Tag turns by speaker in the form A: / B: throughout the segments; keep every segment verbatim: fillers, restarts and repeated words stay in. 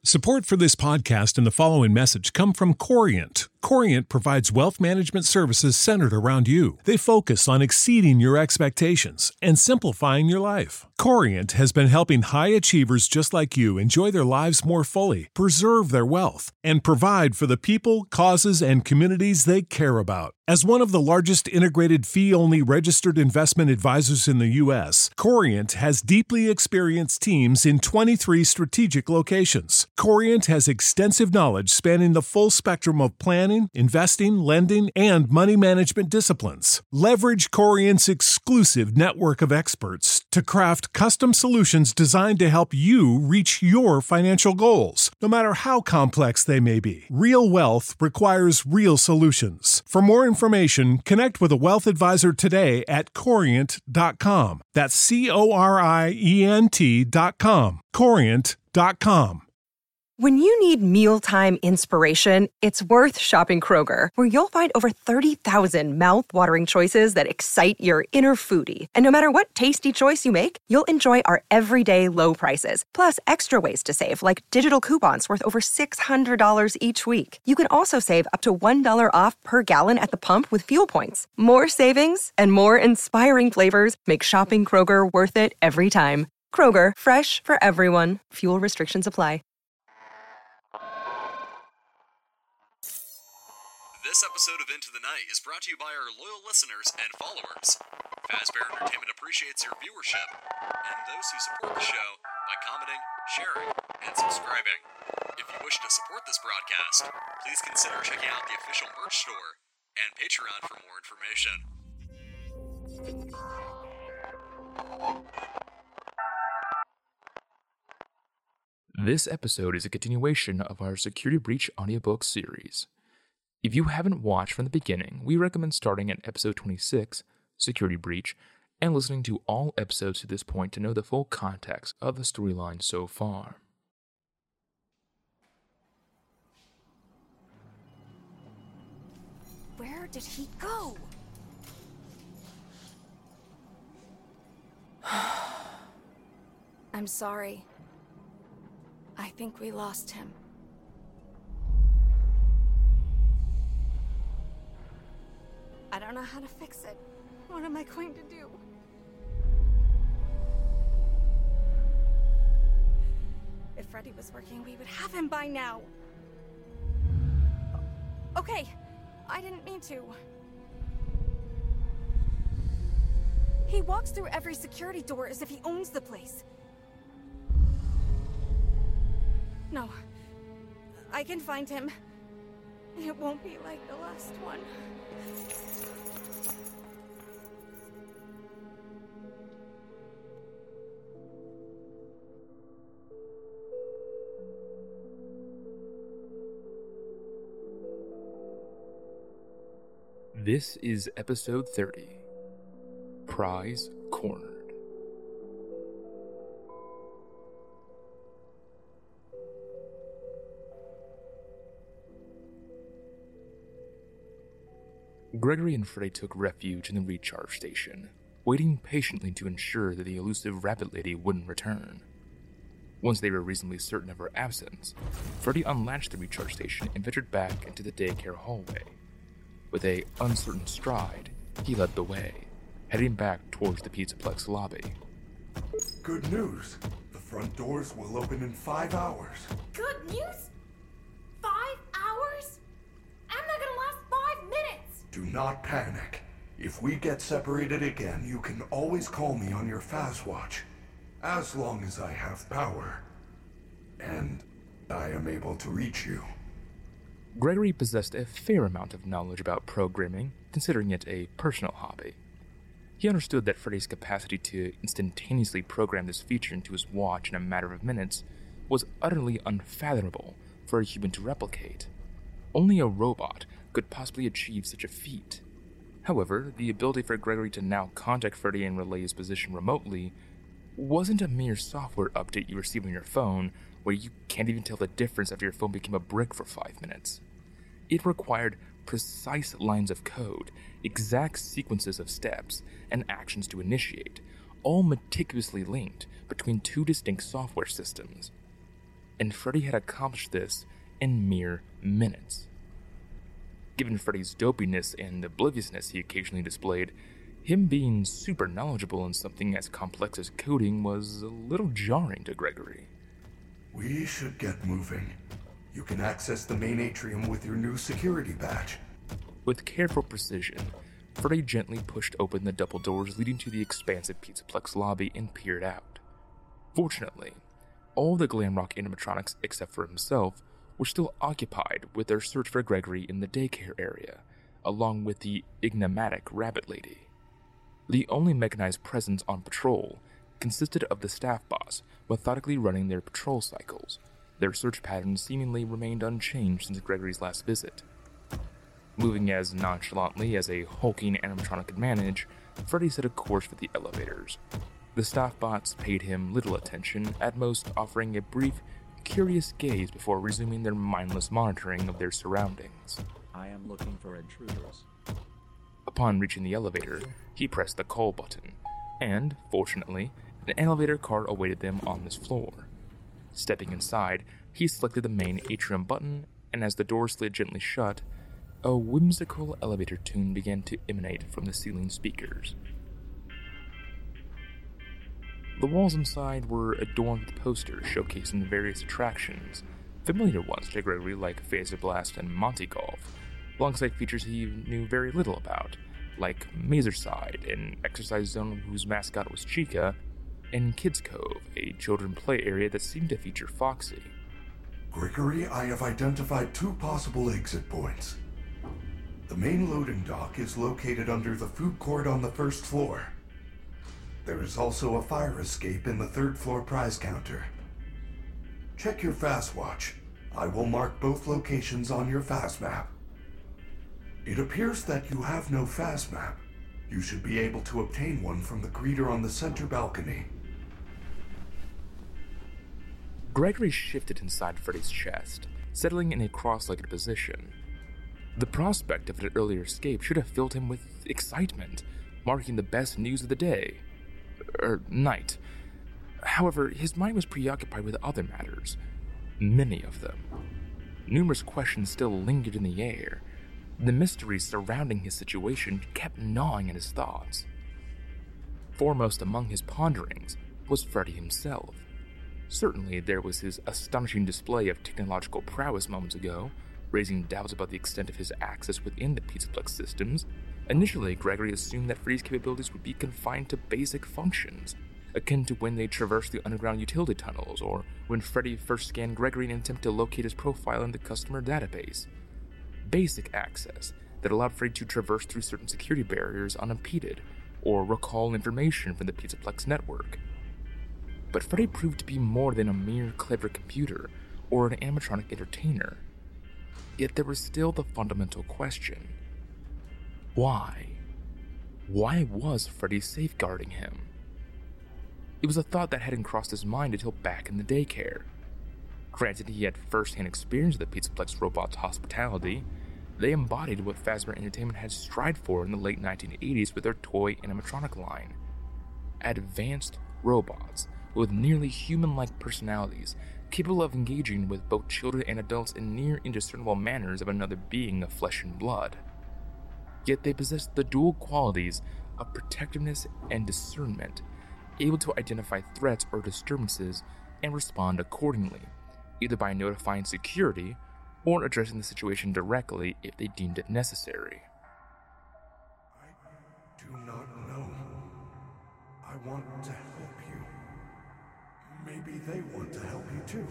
A: Support for this podcast and the following message come from Corient. Corient provides wealth management services centered around you. They focus on exceeding your expectations and simplifying your life. Corient has been helping high achievers just like you enjoy their lives more fully, preserve their wealth, and provide for the people, causes, and communities they care about. As one of the largest integrated fee-only registered investment advisors in the U S, Corient has deeply experienced teams in twenty-three strategic locations. Corient has extensive knowledge spanning the full spectrum of planning, investing, lending, and money management disciplines. Leverage Corient's exclusive network of experts to craft custom solutions designed to help you reach your financial goals, no matter how complex they may be. Real wealth requires real solutions. For more information, connect with a wealth advisor today at corient dot com. That's C O R I E N T dot com. corient dot com.
B: When you need mealtime inspiration, it's worth shopping Kroger, where you'll find over thirty thousand mouth-watering choices that excite your inner foodie. And no matter what tasty choice you make, you'll enjoy our everyday low prices, plus extra ways to save, like digital coupons worth over six hundred dollars each week. You can also save up to one dollar off per gallon at the pump with fuel points. More savings and more inspiring flavors make shopping Kroger worth it every time. Kroger, fresh for everyone. Fuel restrictions apply.
C: This episode of Into the Night is brought to you by our loyal listeners and followers. Fazbear Entertainment appreciates your viewership and those who support the show by commenting, sharing, and subscribing. If you wish to support this broadcast, please consider checking out the official merch store and Patreon for more information.
D: This episode is a continuation of our Security Breach audiobook series. If you haven't watched from the beginning, we recommend starting at episode twenty-six, Security Breach, and listening to all episodes to this point to know the full context of the storyline so far.
E: Where did he go? I'm sorry. I think we lost him. I don't know how to fix it. What am I going to do? If Freddy was working, we would have him by now. Okay, I didn't mean to. He walks through every security door as if he owns the place. No, I can find him. It won't be like the last one.
D: This is episode thirty, Prize Cornered. Gregory and Freddy took refuge in the recharge station, waiting patiently to ensure that the elusive rabbit lady wouldn't return. Once they were reasonably certain of her absence, Freddy unlatched the recharge station and ventured back into the daycare hallway. With a uncertain stride, he led the way, heading back towards the Pizzaplex lobby.
F: Good news. The front doors will open in five hours.
E: Good news? Five hours? I'm not gonna last five minutes!
F: Do not panic. If we get separated again, you can always call me on your Fazwatch. As long as I have power. And I am able to reach you.
D: Gregory possessed a fair amount of knowledge about programming, considering it a personal hobby. He understood that Freddy's capacity to instantaneously program this feature into his watch in a matter of minutes was utterly unfathomable for a human to replicate. Only a robot could possibly achieve such a feat. However, the ability for Gregory to now contact Freddy and relay his position remotely wasn't a mere software update you receive on your phone where you can't even tell the difference after your phone became a brick for five minutes. It required precise lines of code, exact sequences of steps, and actions to initiate, all meticulously linked between two distinct software systems. and Freddy had accomplished this in mere minutes. Given Freddy's dopiness and obliviousness he occasionally displayed, him being super knowledgeable in something as complex as coding was a little jarring to Gregory.
F: We should get moving. You can access the main atrium with your new security badge.
D: With careful precision, Freddy gently pushed open the double doors leading to the expansive Pizzaplex lobby and peered out. Fortunately, all the Glamrock animatronics except for himself were still occupied with their search for Gregory in the daycare area, along with the enigmatic Rabbit Lady. The only mechanized presence on patrol consisted of the staff boss methodically running their patrol cycles. Their search patterns seemingly remained unchanged since Gregory's last visit. Moving as nonchalantly as a hulking animatronic could manage, Freddy set a course for the elevators. The staff bots paid him little attention, at most offering a brief, curious gaze before resuming their mindless monitoring of their surroundings.
G: I am looking for intruders.
D: Upon reaching the elevator, he pressed the call button, and, fortunately, an elevator car awaited them on this floor. Stepping inside, he selected the main atrium button, and as the door slid gently shut, a whimsical elevator tune began to emanate from the ceiling speakers. The walls inside were adorned with posters showcasing various attractions, familiar ones to Gregory like Phaser Blast and Monty Golf, alongside features he knew very little about, like Mazerside, an exercise zone whose mascot was Chica, and Kids Cove, a children play area that seemed to feature Foxy.
F: Gregory, I have identified two possible exit points. The main loading dock is located under the food court on the first floor. There is also a fire escape in the third floor prize counter. Check your fast watch. I will mark both locations on your fast map. It appears that you have no fast map. You should be able to obtain one from the greeter on the center balcony.
D: Gregory shifted inside Freddy's chest, settling in a cross-legged position. The prospect of an earlier escape should have filled him with excitement, marking the best news of the day. Er, night. However, his mind was preoccupied with other matters. Many of them. Numerous questions still lingered in the air. The mysteries surrounding his situation kept gnawing at his thoughts. Foremost among his ponderings was Freddy himself. Certainly there was his astonishing display of technological prowess moments ago, raising doubts about the extent of his access within the Pizzaplex systems. Initially, Gregory assumed that Freddy's capabilities would be confined to basic functions, akin to when they traversed the underground utility tunnels, or when Freddy first scanned Gregory in an attempt to locate his profile in the customer database. Basic access that allowed Freddy to traverse through certain security barriers unimpeded, or recall information from the Pizzaplex network. But Freddy proved to be more than a mere clever computer, or an animatronic entertainer. Yet there was still the fundamental question. Why? Why was Freddy safeguarding him? It was a thought that hadn't crossed his mind until back in the daycare. Granted, he had first-hand experience with the Pizzaplex robots' hospitality. They embodied what Fazbear Entertainment had strived for in the late nineteen eighties with their toy animatronic line. Advanced robots with nearly human-like personalities, capable of engaging with both children and adults in near indiscernible manners of another being of flesh and blood. Yet they possessed the dual qualities of protectiveness and discernment, able to identify threats or disturbances and respond accordingly, either by notifying security or addressing the situation directly if they deemed it necessary.
F: I do not know. I want to help you. Maybe they want to help you too.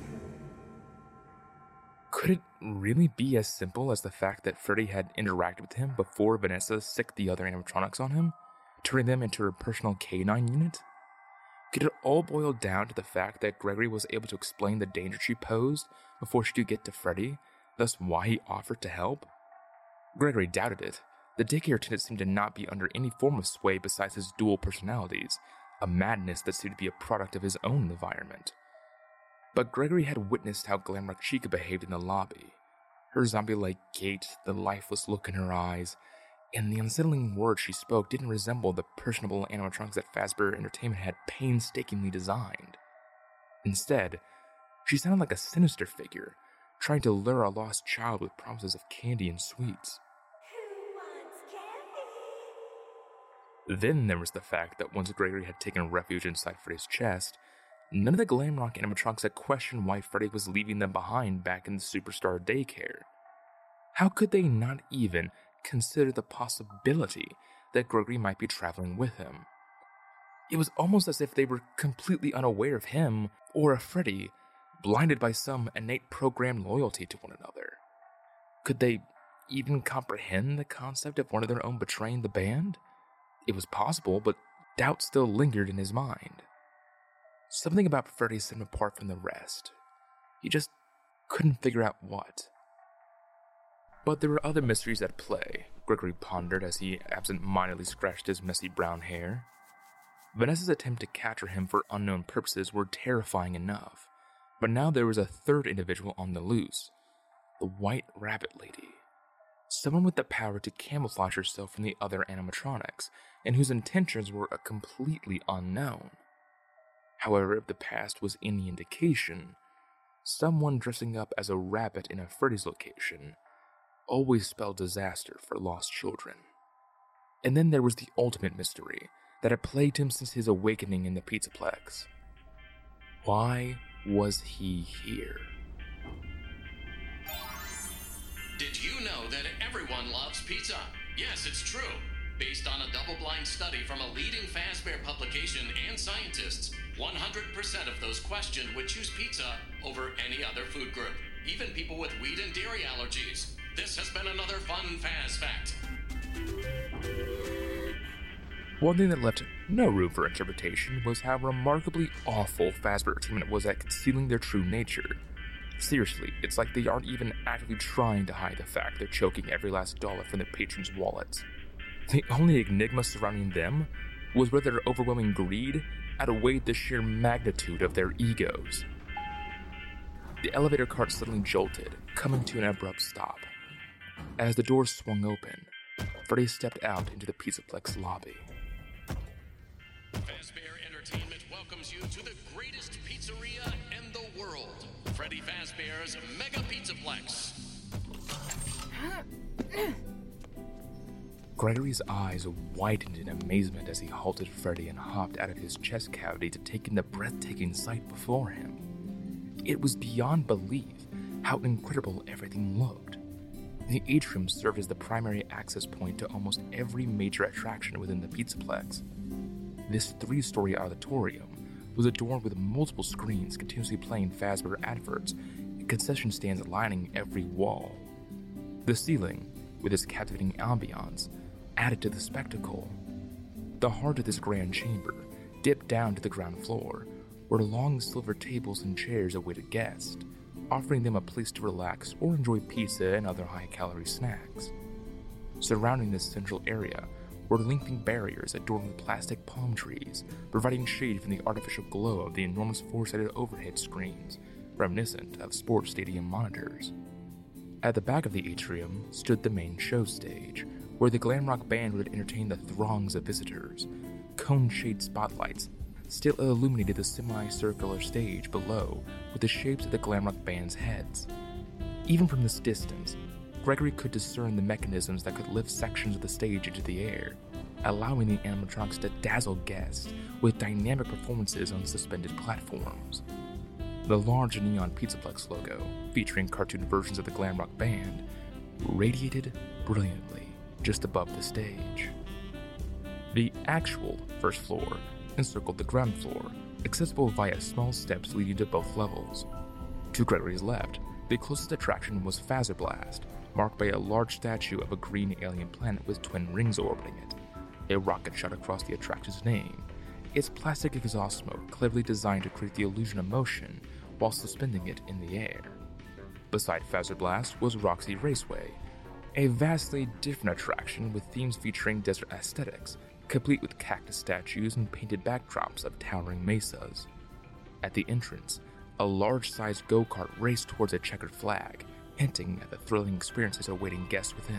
D: Could it really be as simple as the fact that Freddy had interacted with him before Vanessa sicked the other animatronics on him, turning them into her personal K nine unit? Could it all boil down to the fact that Gregory was able to explain the danger she posed before she could get to Freddy, thus why he offered to help? Gregory doubted it. The daycare attendant seemed to not be under any form of sway besides his dual personalities, a madness that seemed to be a product of his own environment. But Gregory had witnessed how Glamrock Chica behaved in the lobby. Her zombie-like gait, the lifeless look in her eyes, and the unsettling words she spoke didn't resemble the personable animatronics that Fazbear Entertainment had painstakingly designed. Instead, She sounded like a sinister figure, trying to lure a lost child with promises of candy and sweets.
H: Who wants candy?
D: Then there was the fact that once Gregory had taken refuge inside Freddy's chest, none of the Glamrock animatronics had questioned why Freddy was leaving them behind back in the Superstar daycare. How could they not even consider the possibility that Gregory might be traveling with him? It was almost as if they were completely unaware of him or of Freddy, blinded by some innate programmed loyalty to one another. Could they even comprehend the concept of one of their own betraying the band? It was possible, but doubt still lingered in his mind. Something about Freddy set him apart from the rest. He just couldn't figure out what. But there were other mysteries at play, Gregory pondered as he absent-mindedly scratched his messy brown hair. Vanessa's attempt to capture him for unknown purposes were terrifying enough, but now there was a third individual on the loose, the White Rabbit Lady. Someone with the power to camouflage herself from the other animatronics, and whose intentions were completely unknown. However, if the past was any indication, someone dressing up as a rabbit in a Freddy's location always spelled disaster for lost children. And then there was the ultimate mystery that had plagued him since his awakening in the Pizzaplex. Why was he here?
I: Did you know that everyone loves pizza? Yes, it's true. Based on a double-blind study from a leading Fazbear publication and scientists, one hundred percent of those questioned would choose pizza over any other food group, even people with wheat and dairy allergies. This has been another fun Faz fact.
D: One thing that left no room for interpretation was how remarkably awful Fazbear Entertainment was at concealing their true nature. Seriously, it's like they aren't even actively trying to hide the fact they're choking every last dollar from their patrons' wallets. The only enigma surrounding them was whether their overwhelming greed outweighed the sheer magnitude of their egos. The elevator cart suddenly jolted, coming to an abrupt stop. As the doors swung open, Freddy stepped out into the Pizzaplex lobby.
I: Fazbear Entertainment welcomes you to the greatest pizzeria in the world, Freddy Fazbear's Mega Pizzaplex.
D: Gregory's eyes widened in amazement as he halted Freddy and hopped out of his chest cavity to take in the breathtaking sight before him. It was beyond belief how incredible everything looked. The atrium served as the primary access point to almost every major attraction within the Pizzaplex. This three-story auditorium was adorned with multiple screens continuously playing Fazbear adverts and concession stands lining every wall. The ceiling, with its captivating ambiance, added to the spectacle. The heart of this grand chamber dipped down to the ground floor, where long silver tables and chairs awaited guests, offering them a place to relax or enjoy pizza and other high-calorie snacks. Surrounding this central area were lengthening barriers adorned with plastic palm trees, providing shade from the artificial glow of the enormous four-sided overhead screens, reminiscent of sports stadium monitors. At the back of the atrium stood the main show stage, where the Glamrock band would entertain the throngs of visitors. Cone-shaped spotlights still illuminated the semicircular stage below with the shapes of the Glamrock band's heads. Even from this distance, Gregory could discern the mechanisms that could lift sections of the stage into the air, allowing the animatronics to dazzle guests with dynamic performances on suspended platforms. The large neon Pizzaplex logo, featuring cartoon versions of the Glamrock band, radiated brilliantly just above the stage. The actual first floor encircled the ground floor, accessible via small steps leading to both levels. To Gregory's left, the closest attraction was Fazerblast, marked by a large statue of a green alien planet with twin rings orbiting it. A rocket shot across the attraction's name, its plastic exhaust smoke cleverly designed to create the illusion of motion while suspending it in the air. Beside Fazerblast was Roxy Raceway, a vastly different attraction with themes featuring desert aesthetics, complete with cactus statues and painted backdrops of towering mesas. At the entrance, a large-sized go-kart raced towards a checkered flag, hinting at the thrilling experiences awaiting guests within.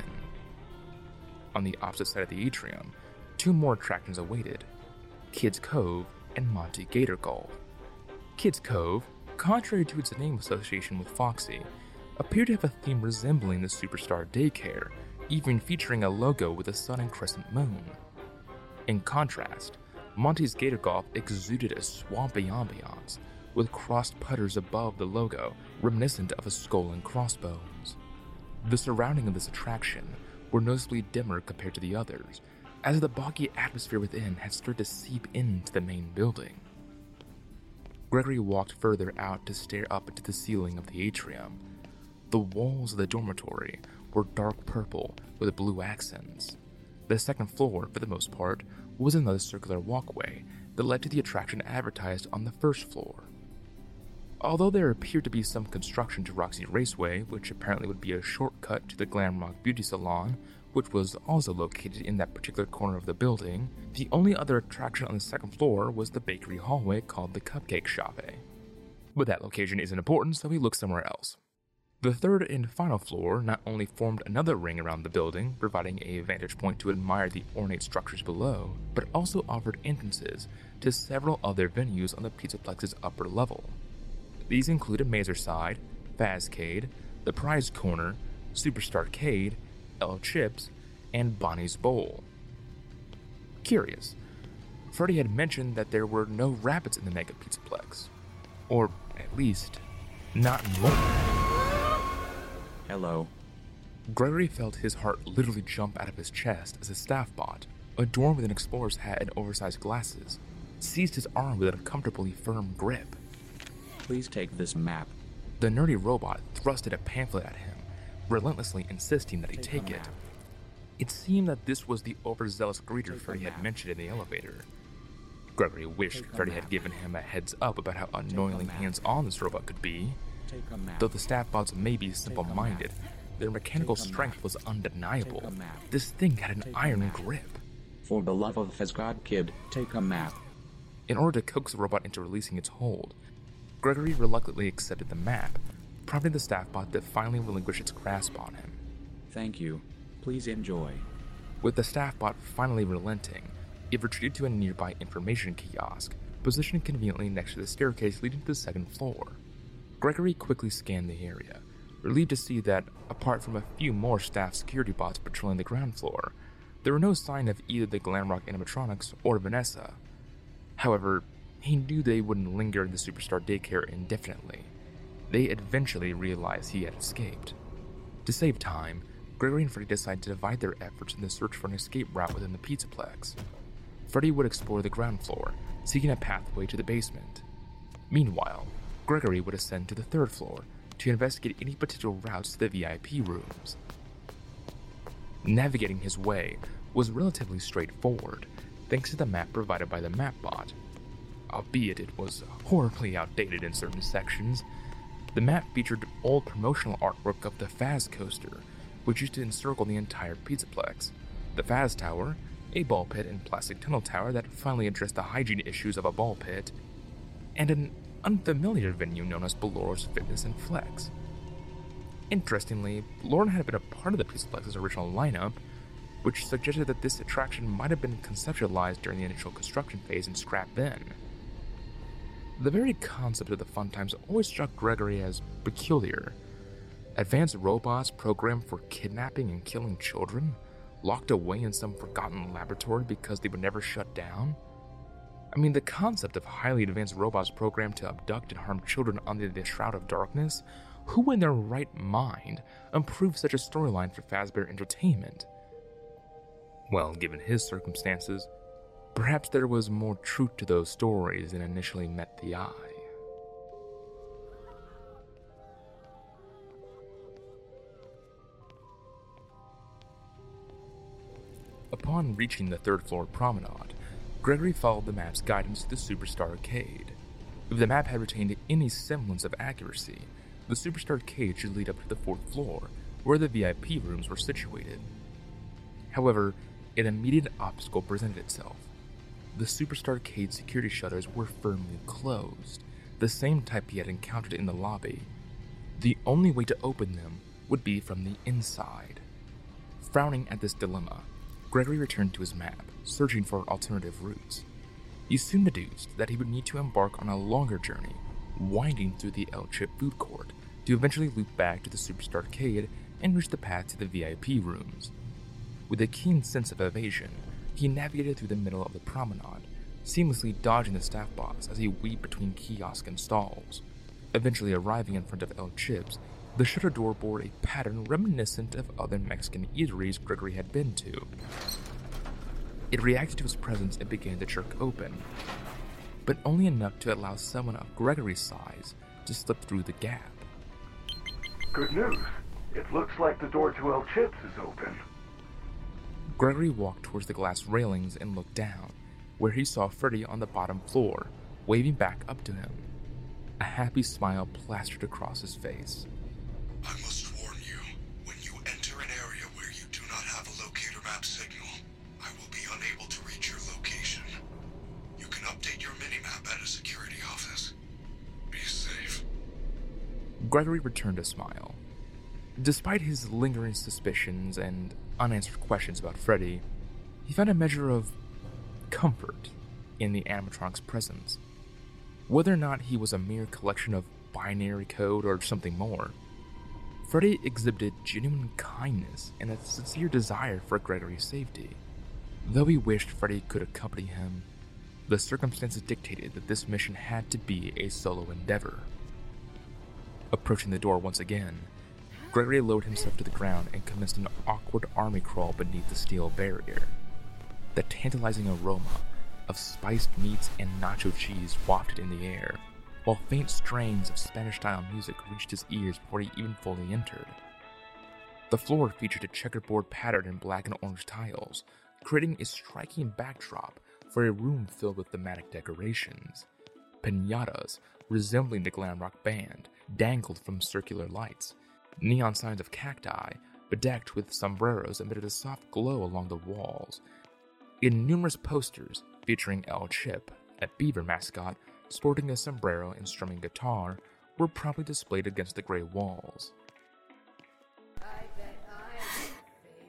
D: On the opposite side of the atrium, two more attractions awaited: Kids Cove and Monty Gator Golf. Kids Cove, contrary to its name association with Foxy, appeared to have a theme resembling the Superstar Daycare, even featuring a logo with a sun and crescent moon. In contrast, Monty's Gator Golf exuded a swampy ambiance, with crossed putters above the logo reminiscent of a skull and crossbones. The surrounding of this attraction were noticeably dimmer compared to the others, as the boggy atmosphere within had started to seep into the main building. Gregory walked further out to stare up into the ceiling of the atrium. The walls of the dormitory were dark purple with blue accents. The second floor, for the most part, was another circular walkway that led to the attraction advertised on the first floor. Although there appeared to be some construction to Roxy Raceway, which apparently would be a shortcut to the Glamrock Beauty Salon, which was also located in that particular corner of the building, the only other attraction on the second floor was the bakery hallway called the Cupcake Shop. But that location isn't important, so we look somewhere else. The third and final floor not only formed another ring around the building, providing a vantage point to admire the ornate structures below, but also offered entrances to several other venues on the Pizzaplex's upper level. These included Mazerside, Fazcade, the Prize Corner, Superstarcade, El Chips, and Bonnie's Bowl. Curious, Freddy had mentioned that there were no rabbits in the Mega Pizzaplex. Or, at least, not more.
G: Hello.
D: Gregory felt his heart literally jump out of his chest as a staff bot, adorned with an explorer's hat and oversized glasses, seized his arm with an uncomfortably firm grip.
G: Please take this map.
D: The nerdy robot thrusted a pamphlet at him, relentlessly insisting that he take, take it. It seemed that this was the overzealous greeter take Freddy had mentioned in the elevator. Gregory wished take Freddy had given him a heads up about how annoyingly hands-on this robot could be. Though the staff bots may be simple-minded, their mechanical strength was undeniable. This thing had an iron grip.
G: For the love of Fezgod Kid, take a map.
D: In order to coax the robot into releasing its hold, Gregory reluctantly accepted the map, prompting the staff bot to finally relinquish its grasp on him.
G: Thank you. Please enjoy.
D: With the staff bot finally relenting, it retreated to a nearby information kiosk, positioned conveniently next to the staircase leading to the second floor. Gregory quickly scanned the area, relieved to see that, apart from a few more staff security bots patrolling the ground floor, there were no sign of either the Glamrock animatronics or Vanessa. However, he knew they wouldn't linger in the Superstar Daycare indefinitely. They eventually realized he had escaped. To save time, Gregory and Freddy decided to divide their efforts in the search for an escape route within the Pizzaplex. Freddy would explore the ground floor, seeking a pathway to the basement. Meanwhile, Gregory would ascend to the third floor to investigate any potential routes to the V I P rooms. Navigating his way was relatively straightforward, thanks to the map provided by the MapBot. Albeit it was horribly outdated in certain sections, the map featured old promotional artwork of the Faz Coaster, which used to encircle the entire Pizzaplex, the Faz Tower, a ball pit and plastic tunnel tower that finally addressed the hygiene issues of a ball pit, and an unfamiliar venue known as Ballor's Fitness and Flex. Interestingly, Lauren had been a part of the Pizzaplex's original lineup, which suggested that this attraction might have been conceptualized during the initial construction phase and scrapped then. The very concept of the fun times always struck Gregory as peculiar. Advanced robots programmed for kidnapping and killing children, locked away in some forgotten laboratory because they would never shut down? I mean, the concept of highly advanced robots programmed to abduct and harm children under the Shroud of Darkness, who in their right mind approved such a storyline for Fazbear Entertainment? Well, given his circumstances, perhaps there was more truth to those stories than initially met the eye. Upon reaching the third floor promenade, Gregory followed the map's guidance to the Superstar Arcade. If the map had retained any semblance of accuracy, the Superstar Arcade should lead up to the fourth floor, where the V I P rooms were situated. However, an immediate obstacle presented itself. The Superstar Arcade security shutters were firmly closed, the same type he had encountered in the lobby. The only way to open them would be from the inside. Frowning at this dilemma, Gregory returned to his map, searching for alternative routes. He soon deduced that he would need to embark on a longer journey winding through the L-Chip food court to eventually loop back to the Superstar Arcade and reach the path to the V I P rooms. With a keen sense of evasion, he navigated through the middle of the promenade, seamlessly dodging the staff boss as he weaved between kiosk and stalls. Eventually arriving in front of L-Chips, the shutter door bore a pattern reminiscent of other Mexican eateries Gregory had been to. It reacted to his presence and began to jerk open, but only enough to allow someone of Gregory's size to slip through the gap.
F: Good news. It looks like the door to L-Chips is open.
D: Gregory walked towards the glass railings and looked down, where he saw Freddy on the bottom floor, waving back up to him. A happy smile plastered across his face.
F: I must warn you, when you enter an area where you do not have a locator map signal, I will be unable to reach your location. You can update your minimap at a security office. Be safe.
D: Gregory returned a smile. Despite his lingering suspicions and unanswered questions about Freddy, he found a measure of comfort in the animatronic's presence. Whether or not he was a mere collection of binary code or something more, Freddy exhibited genuine kindness and a sincere desire for Gregory's safety. Though he wished Freddy could accompany him, the circumstances dictated that this mission had to be a solo endeavor. Approaching the door once again, Gregory lowered himself to the ground and commenced an awkward army crawl beneath the steel barrier. The tantalizing aroma of spiced meats and nacho cheese wafted in the air, while faint strains of Spanish-style music reached his ears before he even fully entered. The floor featured a checkerboard pattern in black and orange tiles, creating a striking backdrop for a room filled with thematic decorations. Piñatas, resembling the glam rock band, dangled from circular lights. Neon signs of cacti, bedecked with sombreros, emitted a soft glow along the walls. In numerous posters featuring L-Chip, a beaver mascot, sporting a sombrero and strumming guitar, were promptly displayed against the gray walls. I bet I'm your favorite.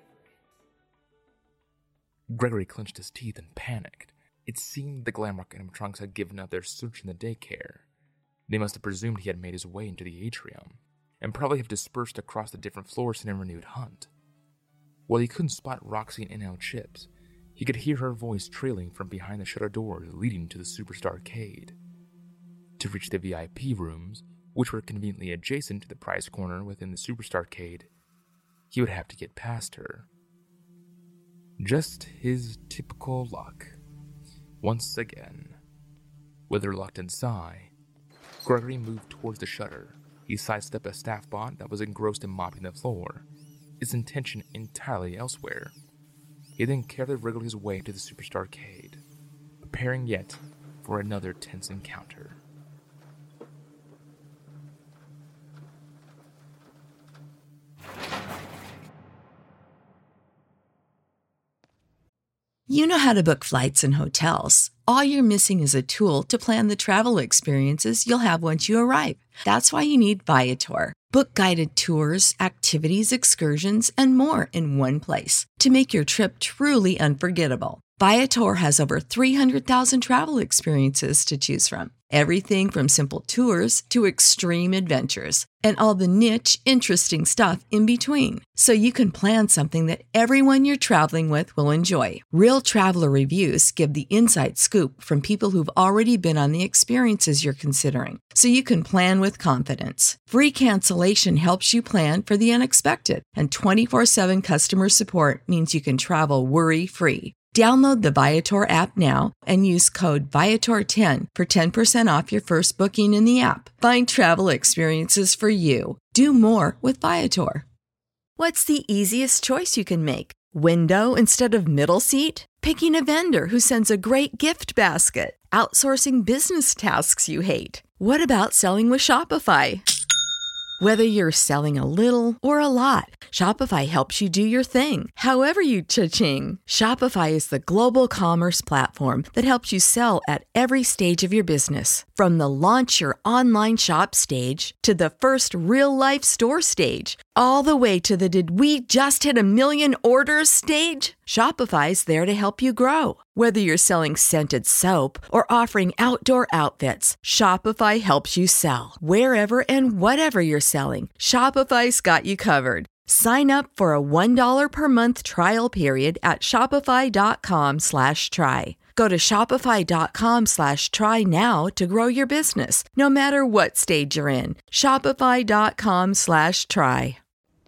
D: Gregory clenched his teeth and panicked. It seemed the Glamrock animatronics had given up their search in the daycare. They must have presumed he had made his way into the atrium, and probably have dispersed across the different floors in a renewed hunt. While he couldn't spot Roxy and L-Chips, he could hear her voice trailing from behind the shutter doors leading to the Superstar Arcade. To reach the V I P rooms, which were conveniently adjacent to the prize corner within the Superstar Arcade, he would have to get past her. Just his typical luck. Once again. With a reluctant sigh, Gregory moved towards the shutter. He sidestepped a staff bot that was engrossed in mopping the floor, its intention entirely elsewhere. He then carefully wriggled his way to the Superstar Arcade, preparing yet for another tense encounter.
H: You know how to book flights and hotels. All you're missing is a tool to plan the travel experiences you'll have once you arrive. That's why you need Viator. Book guided tours, activities, excursions, and more in one place to make your trip truly unforgettable. Viator has over three hundred thousand travel experiences to choose from. Everything from simple tours to extreme adventures and all the niche, interesting stuff in between. So you can plan something that everyone you're traveling with will enjoy. Real traveler reviews give the inside scoop from people who've already been on the experiences you're considering. So you can plan with confidence. Free cancellation helps you plan for the unexpected. And twenty-four seven customer support means you can travel worry-free. Download the Viator app now and use code Viator ten for ten percent off your first booking in the app. Find travel experiences for you. Do more with Viator. What's the easiest choice you can make? Window instead of middle seat? Picking a vendor who sends a great gift basket? Outsourcing business tasks you hate? What about selling with Shopify? Whether you're selling a little or a lot, Shopify helps you do your thing, however you cha-ching. Shopify is the global commerce platform that helps you sell at every stage of your business. From the launch your online shop stage to the first real-life store stage, all the way to the did we just hit a million orders stage. Shopify's there to help you grow. Whether you're selling scented soap or offering outdoor outfits, Shopify helps you sell. Wherever and whatever you're selling, Shopify's got you covered. Sign up for a one dollar per month trial period at shopify.com slash try. Go to shopify.com slash try now to grow your business, no matter what stage you're in. Shopify.com slash try.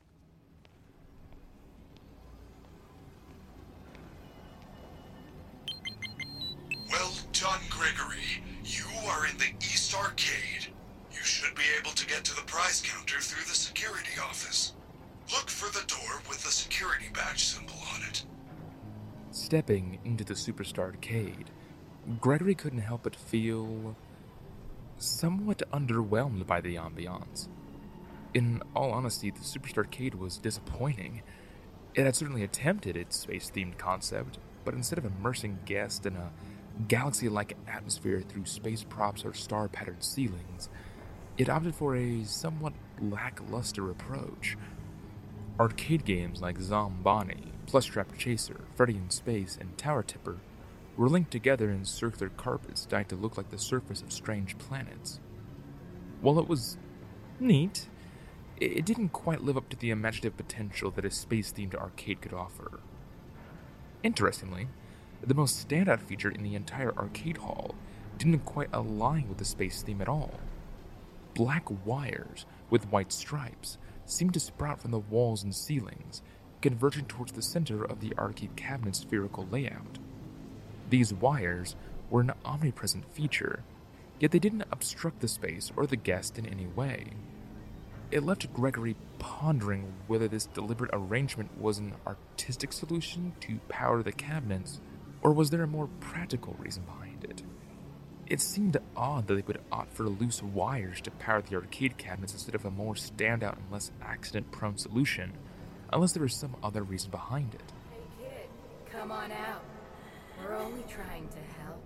F: Well done, Gregory. You are in the East Arcade. You should be able to get to the prize counter through the security office. Look for the door with the security badge symbol on it.
D: Stepping into the Superstar Arcade, Gregory couldn't help but feel somewhat underwhelmed by the ambiance. In all honesty, the Superstar Arcade was disappointing. It had certainly attempted its space-themed concept, but instead of immersing guests in a galaxy-like atmosphere through space props or star-patterned ceilings, it opted for a somewhat lackluster approach. Arcade games like Zombani, Plush Trap Chaser, Freddy in Space, and Tower Tipper were linked together in circular carpets dyed to look like the surface of strange planets. While it was neat, it didn't quite live up to the imaginative potential that a space-themed arcade could offer. Interestingly, the most standout feature in the entire arcade hall didn't quite align with the space theme at all. Black wires with white stripes seemed to sprout from the walls and ceilings, converging towards the center of the arcade cabinet's spherical layout. These wires were an omnipresent feature, yet they didn't obstruct the space or the guest in any way. It left Gregory pondering whether this deliberate arrangement was an artistic solution to power the cabinets, or was there a more practical reason behind it? It seemed odd that they would opt for loose wires to power the arcade cabinets instead of a more standout and less accident-prone solution, unless there was some other reason behind it.
J: Hey kid, come on out. We're only trying to help.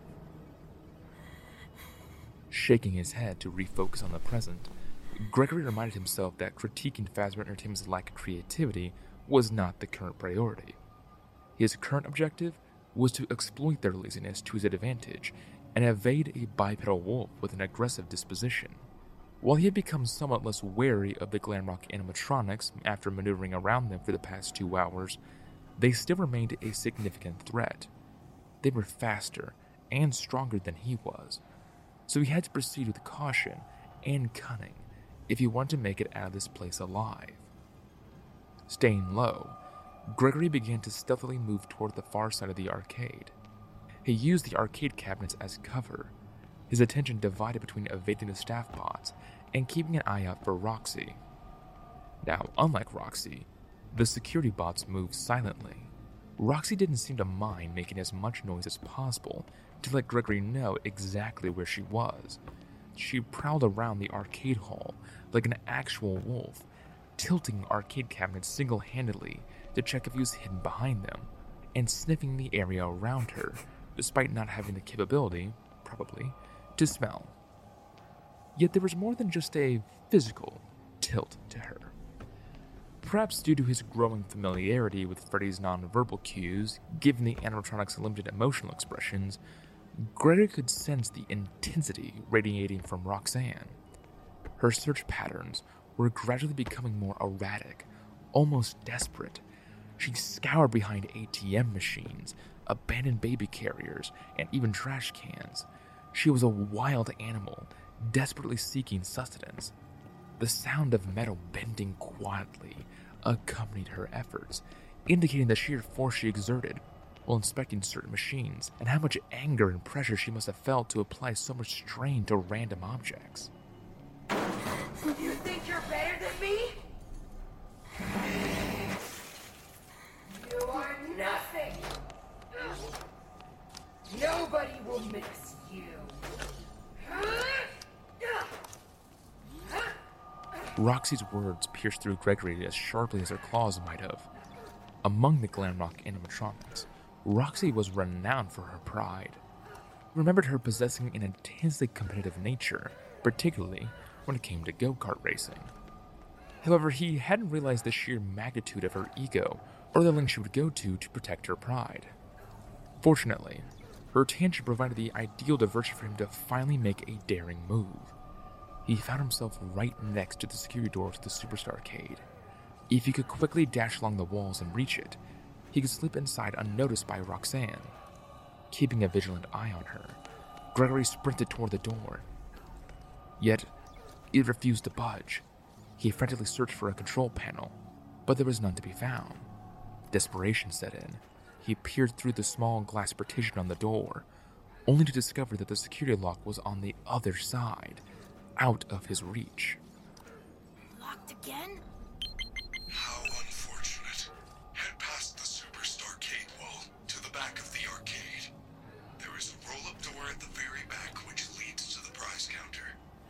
D: Shaking his head to refocus on the present, Gregory reminded himself that critiquing Fazbear Entertainment's lack of creativity was not the current priority. His current objective was to exploit their laziness to his advantage and evade a bipedal wolf with an aggressive disposition. While he had become somewhat less wary of the Glamrock animatronics after maneuvering around them for the past two hours, they still remained a significant threat. They were faster and stronger than he was, so he had to proceed with caution and cunning if he wanted to make it out of this place alive. Staying low, Gregory began to stealthily move toward the far side of the arcade. He used the arcade cabinets as cover, his attention divided between evading the staff bots and keeping an eye out for Roxy. Now, unlike Roxy, the security bots moved silently. Roxy didn't seem to mind making as much noise as possible to let Gregory know exactly where she was. She prowled around the arcade hall like an actual wolf, tilting arcade cabinets single-handedly to check if he was hidden behind them, and sniffing the area around her, despite not having the capability, probably, to smell. Yet there was more than just a physical tilt to her. Perhaps due to his growing familiarity with Freddy's nonverbal cues, given the animatronic's limited emotional expressions, Gregory could sense the intensity radiating from Roxanne. Her search patterns were gradually becoming more erratic, almost desperate. She scoured behind A T M machines, abandoned baby carriers, and even trash cans. She was a wild animal, desperately seeking sustenance. The sound of metal bending quietly accompanied her efforts, indicating the sheer force she exerted while inspecting certain machines, and how much anger and pressure she must have felt to apply so much strain to random objects.
J: You think you're better than me? You are nothing! Nobody will miss you.
D: Roxy's words pierced through Gregory as sharply as her claws might have. Among the Glamrock animatronics, Roxy was renowned for her pride. He remembered her possessing an intensely competitive nature, particularly when it came to go-kart racing. However, he hadn't realized the sheer magnitude of her ego or the length she would go to to protect her pride. Fortunately, her tantrum provided the ideal diversion for him to finally make a daring move. He found himself right next to the security door to the Superstar Arcade. If he could quickly dash along the walls and reach it, he could slip inside unnoticed by Roxanne. Keeping a vigilant eye on her, Gregory sprinted toward the door. Yet, it refused to budge. He frantically searched for a control panel, but there was none to be found. Desperation set in. He peered through the small glass partition on the door, only to discover that the security lock was on the other side, out of his reach.
J: Locked again?
F: How unfortunate. Head past the Superstar Arcade wall to the back of the arcade. There is a roll-up door at the very back which leads to the prize counter.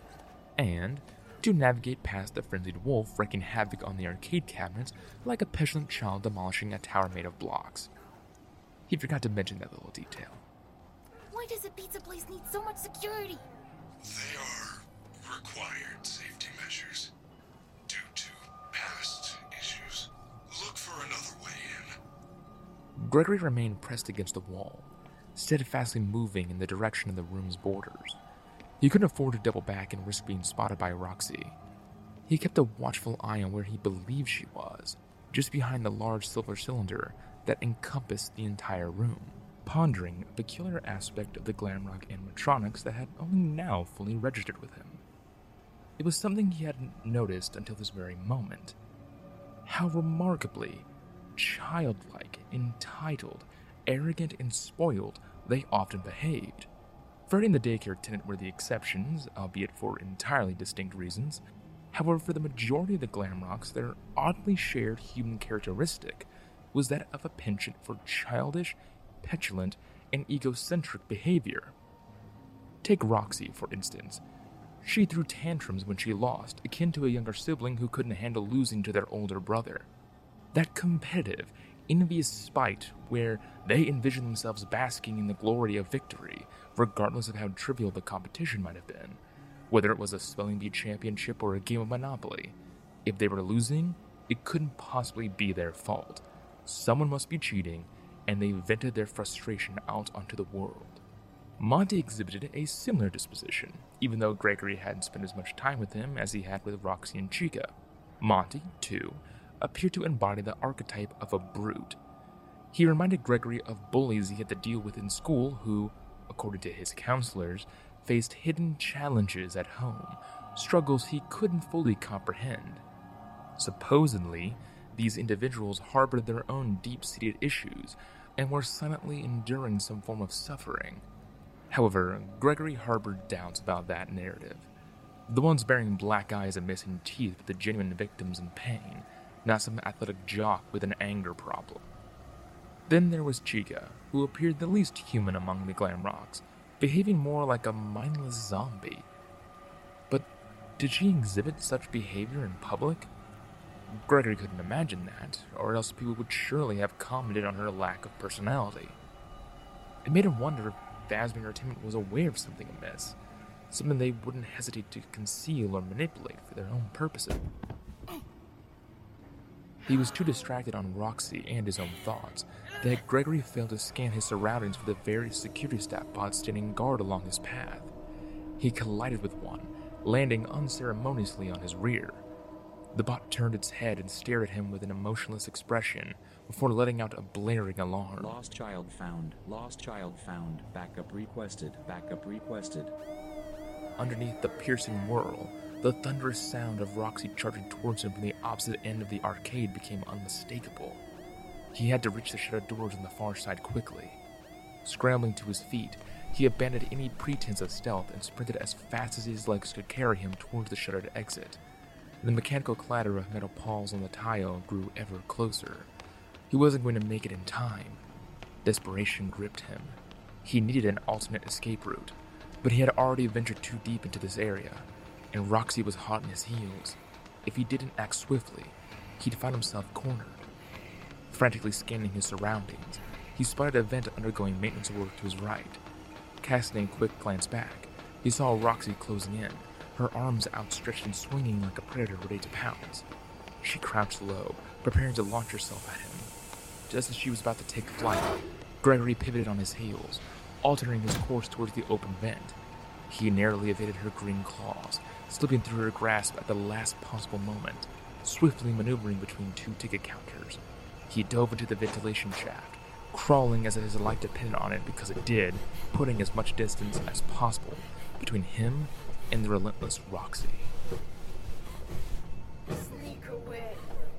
D: And to navigate past the frenzied wolf wreaking havoc on the arcade cabinets like a petulant child demolishing a tower made of blocks. He forgot to mention that little detail.
J: Why does a pizza place need so much security?
F: They are required safety measures due to past issues. Look for another way in.
D: Gregory remained pressed against the wall, steadfastly moving in the direction of the room's borders. He couldn't afford to double back and risk being spotted by Roxy. He kept a watchful eye on where he believed she was, just behind the large silver cylinder that encompassed the entire room, pondering a peculiar aspect of the Glamrock animatronics that had only now fully registered with him. It was something he hadn't noticed until this very moment. How remarkably childlike, entitled, arrogant, and spoiled they often behaved. Freddy and the daycare attendant were the exceptions, albeit for entirely distinct reasons. However, for the majority of the Glamrocks, their oddly shared human characteristic was that of a penchant for childish, petulant, and egocentric behavior. Take Roxy, for instance. She threw tantrums when she lost, akin to a younger sibling who couldn't handle losing to their older brother. That competitive, envious spite where they envisioned themselves basking in the glory of victory, regardless of how trivial the competition might have been, whether it was a spelling bee championship or a game of Monopoly. If they were losing, it couldn't possibly be their fault. Someone must be cheating, and they vented their frustration out onto the world. Monty exhibited a similar disposition, even though Gregory hadn't spent as much time with him as he had with Roxy and Chica. Monty, too, appeared to embody the archetype of a brute. He reminded Gregory of bullies he had to deal with in school who, according to his counselors, faced hidden challenges at home, struggles he couldn't fully comprehend. Supposedly, these individuals harbored their own deep-seated issues and were silently enduring some form of suffering. However, Gregory harbored doubts about that narrative. The ones bearing black eyes and missing teeth were the genuine victims in pain, not some athletic jock with an anger problem. Then there was Chica, who appeared the least human among the Glamrocks, behaving more like a mindless zombie. But did she exhibit such behavior in public? Gregory couldn't imagine that, or else people would surely have commented on her lack of personality. It made him wonder if Fazbear Entertainment was aware of something amiss, something they wouldn't hesitate to conceal or manipulate for their own purposes. He was too distracted on Roxy and his own thoughts that Gregory failed to scan his surroundings for the various security staff pods standing guard along his path. He collided with one, landing unceremoniously on his rear. The bot turned its head and stared at him with an emotionless expression before letting out a blaring alarm.
G: Lost child found. Lost child found. Backup requested. Backup requested.
D: Underneath the piercing whirl, the thunderous sound of Roxy charging towards him from the opposite end of the arcade became unmistakable. He had to reach the shuttered doors on the far side quickly. Scrambling to his feet, he abandoned any pretense of stealth and sprinted as fast as his legs could carry him towards the shuttered exit. The mechanical clatter of metal paws on the tile grew ever closer. He wasn't going to make it in time. Desperation gripped him. He needed an alternate escape route, but he had already ventured too deep into this area, and Roxy was hot in his heels. If he didn't act swiftly, he'd find himself cornered. Frantically scanning his surroundings, he spotted a vent undergoing maintenance work to his right. Casting a quick glance back, he saw Roxy closing in, her arms outstretched and swinging like a predator ready to pounce. She crouched low, preparing to launch herself at him. Just as she was about to take flight, Gregory pivoted on his heels, altering his course towards the open vent. He narrowly evaded her green claws, slipping through her grasp at the last possible moment, swiftly maneuvering between two ticket counters. He dove into the ventilation shaft, crawling as if his life depended on it because it did, putting as much distance as possible between him and the relentless Roxy.
J: Sneak away.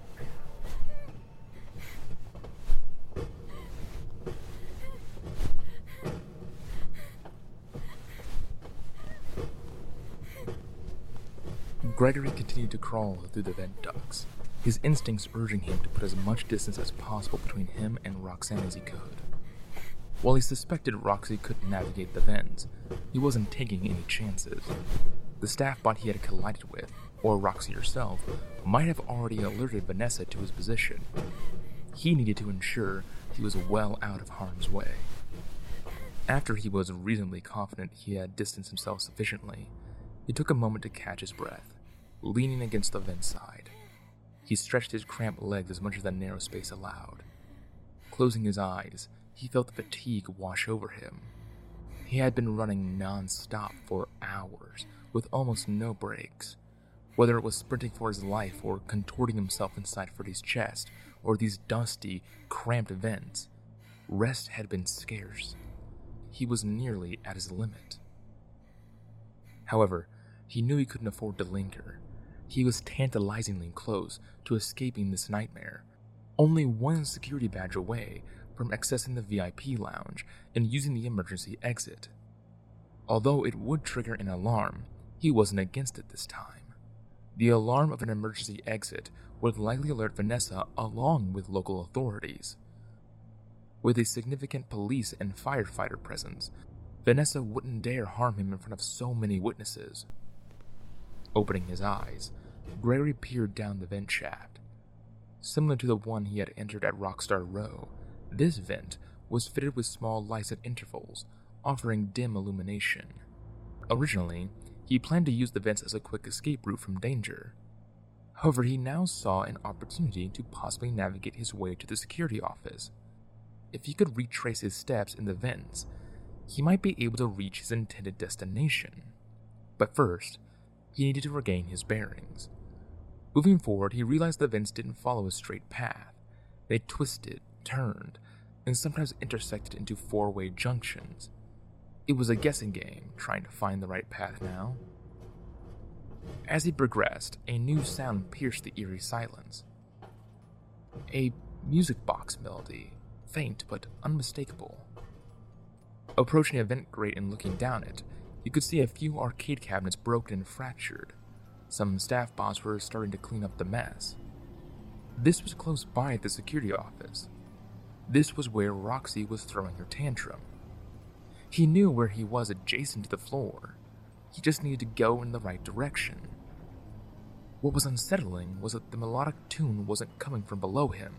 D: Gregory continued to crawl through the vent ducts, his instincts urging him to put as much distance as possible between him and Roxanne as he could. While he suspected Roxy couldn't navigate the vents, he wasn't taking any chances. The staff bot he had collided with, or Roxy herself, might have already alerted Vanessa to his position. He needed to ensure he was well out of harm's way. After he was reasonably confident he had distanced himself sufficiently, he took a moment to catch his breath, leaning against the vent side. He stretched his cramped legs as much as the narrow space allowed. Closing his eyes, he felt the fatigue wash over him. He had been running non-stop for hours, with almost no breaks. Whether it was sprinting for his life or contorting himself inside Freddy's chest, or these dusty, cramped vents, rest had been scarce. He was nearly at his limit. However, he knew he couldn't afford to linger. He was tantalizingly close to escaping this nightmare, only one security badge away from accessing the V I P lounge and using the emergency exit. Although it would trigger an alarm, he wasn't against it this time. The alarm of an emergency exit would likely alert Vanessa along with local authorities. With a significant police and firefighter presence, Vanessa wouldn't dare harm him in front of so many witnesses. Opening his eyes, Gregory peered down the vent shaft. Similar to the one he had entered at Rockstar Row, this vent was fitted with small lights at intervals, offering dim illumination. Originally, he planned to use the vents as a quick escape route from danger. However, he now saw an opportunity to possibly navigate his way to the security office. If he could retrace his steps in the vents, he might be able to reach his intended destination. But first, he needed to regain his bearings. Moving forward, he realized the vents didn't follow a straight path. They twisted, turned, and sometimes intersected into four-way junctions. It was a guessing game, trying to find the right path now. As he progressed, a new sound pierced the eerie silence. A music box melody, faint but unmistakable. Approaching a vent grate and looking down it, you could see a few arcade cabinets broken and fractured. Some staff bots were starting to clean up the mess. This was close by at the security office. This was where Roxy was throwing her tantrum. He knew where he was adjacent to the floor. He just needed to go in the right direction. What was unsettling was that the melodic tune wasn't coming from below him.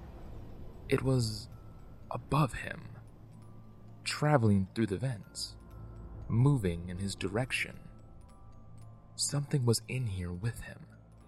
D: It was above him, traveling through the vents, moving in his direction. Something was in here with him.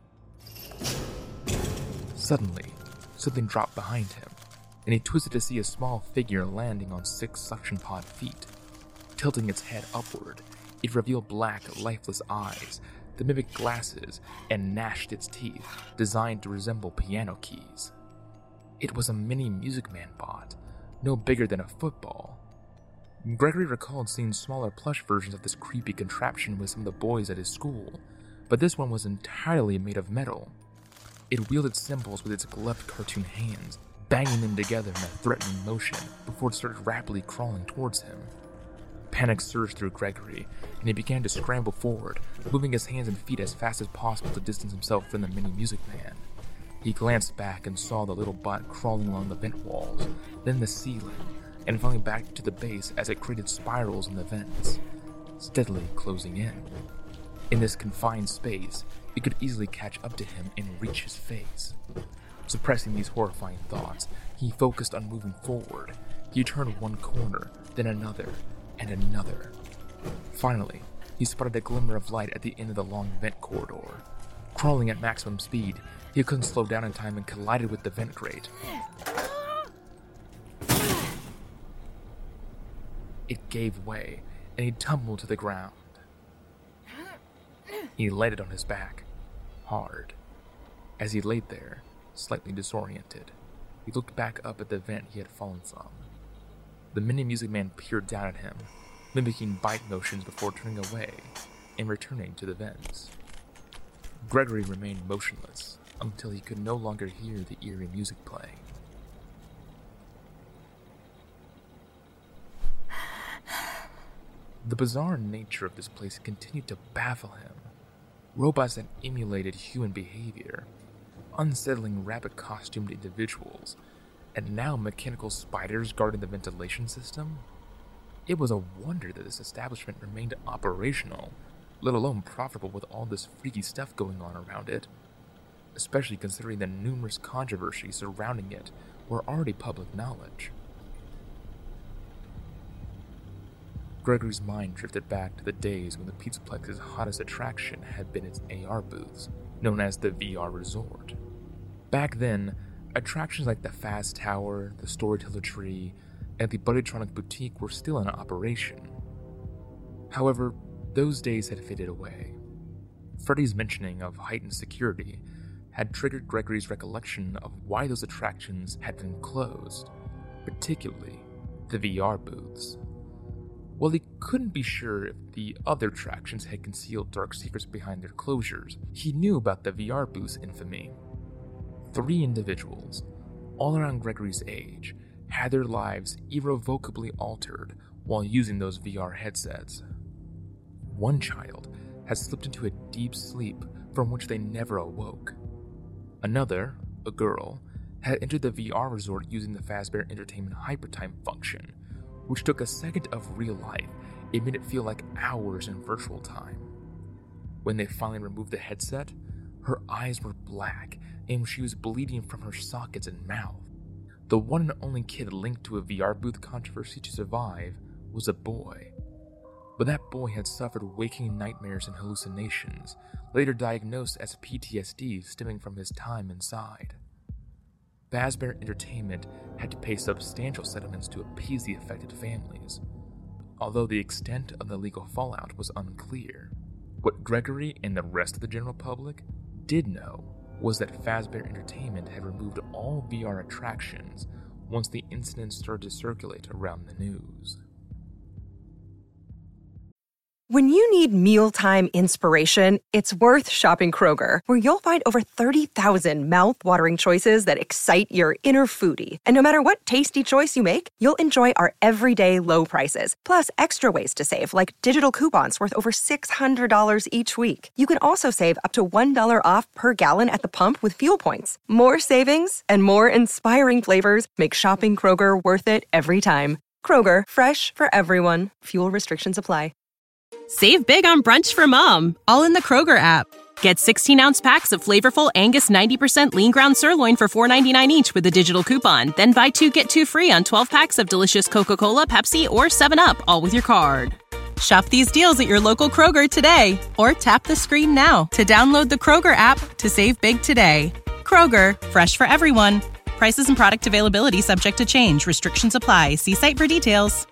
D: Suddenly, something dropped behind him, and he twisted to see a small figure landing on six suction pod feet. Tilting its head upward, it revealed black, lifeless eyes that mimicked glasses and gnashed its teeth, designed to resemble piano keys. It was a mini Music Man bot, no bigger than a football. Gregory recalled seeing smaller plush versions of this creepy contraption with some of the boys at his school, but this one was entirely made of metal. It wielded symbols with its gloved cartoon hands, banging them together in a threatening motion before it started rapidly crawling towards him. Panic surged through Gregory, and he began to scramble forward, moving his hands and feet as fast as possible to distance himself from the mini Music Man. He glanced back and saw the little bot crawling along the vent walls, then the ceiling, and finally back to the base as it created spirals in the vents, steadily closing in. In this confined space, it could easily catch up to him and reach his face. Suppressing these horrifying thoughts, he focused on moving forward. He turned one corner, then another, and another. Finally, he spotted a glimmer of light at the end of the long vent corridor. Crawling at maximum speed, he couldn't slow down in time and collided with the vent grate. It gave way, and he tumbled to the ground. He landed on his back, hard. As he laid there, slightly disoriented, he looked back up at the vent he had fallen from. The Mini Music Man peered down at him, mimicking bite motions before turning away and returning to the vents. Gregory remained motionless until he could no longer hear the eerie music playing. The bizarre nature of this place continued to baffle him. Robots that emulated human behavior, unsettling rabbit-costumed individuals, and now mechanical spiders guarding the ventilation system? It was a wonder that this establishment remained operational, let alone profitable with all this freaky stuff going on around it, especially considering the numerous controversies surrounding it were already public knowledge. Gregory's mind drifted back to the days when the Pizzaplex's hottest attraction had been its A R booths, known as the V R Resort. Back then, attractions like the Fast Tower, the Storyteller Tree, and the Buddytronic Boutique were still in operation. However, those days had faded away. Freddy's mentioning of heightened security had triggered Gregory's recollection of why those attractions had been closed, particularly the V R booths. While he couldn't be sure if the other attractions had concealed dark secrets behind their closures, he knew about the V R booth's infamy. Three individuals, all around Gregory's age, had their lives irrevocably altered while using those V R headsets. One child had slipped into a deep sleep from which they never awoke. Another, a girl, had entered the V R resort using the Fazbear Entertainment Hypertime function, which took a second of real life and made it feel like hours in virtual time. When they finally removed the headset, her eyes were black and she was bleeding from her sockets and mouth. The one and only kid linked to a V R booth controversy to survive was a boy. But that boy had suffered waking nightmares and hallucinations, later diagnosed as P T S D stemming from his time inside. Fazbear Entertainment had to pay substantial settlements to appease the affected families, although the extent of the legal fallout was unclear. What Gregory and the rest of the general public did know was that Fazbear Entertainment had removed all V R attractions once the incident started to circulate around the news.
B: When you need mealtime inspiration, it's worth shopping Kroger, where you'll find over thirty thousand mouth-watering choices that excite your inner foodie. And no matter what tasty choice you make, you'll enjoy our everyday low prices, plus extra ways to save, like digital coupons worth over six hundred dollars each week. You can also save up to one dollar off per gallon at the pump with fuel points. More savings and more inspiring flavors make shopping Kroger worth it every time. Kroger, fresh for everyone. Fuel restrictions apply.
K: Save big on brunch for mom, all in the Kroger app. Get sixteen-ounce packs of flavorful Angus ninety percent lean ground sirloin for four ninety-nine each with a digital coupon. Then buy two, get two free on twelve packs of delicious Coca-Cola, Pepsi, or seven up, all with your card. Shop these deals at your local Kroger today, or tap the screen now to download the Kroger app to save big today. Kroger, fresh for everyone. Prices and product availability subject to change. Restrictions apply. See site for details.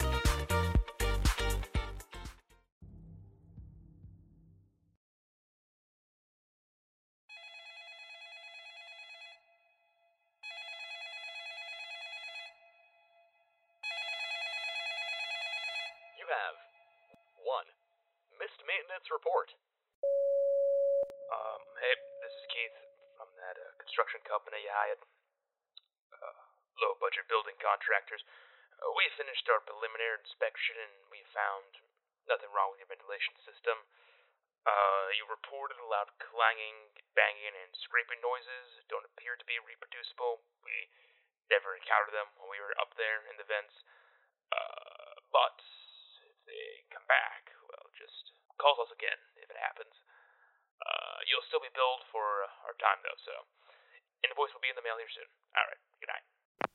L: Report. Um, hey, this is Keith from that uh, construction company you hired. Uh, low-budget building contractors. Uh, we finished our preliminary inspection and we found nothing wrong with your ventilation system. Uh, you reported loud clanging, banging, and scraping noises. Don't appear to be reproducible. We never encountered them when we were up there in the vents. Uh, but if they come back, well, just call us again if it happens. Uh, you'll still be billed for our time, though, so invoice will be in the mail here soon. All right, good night.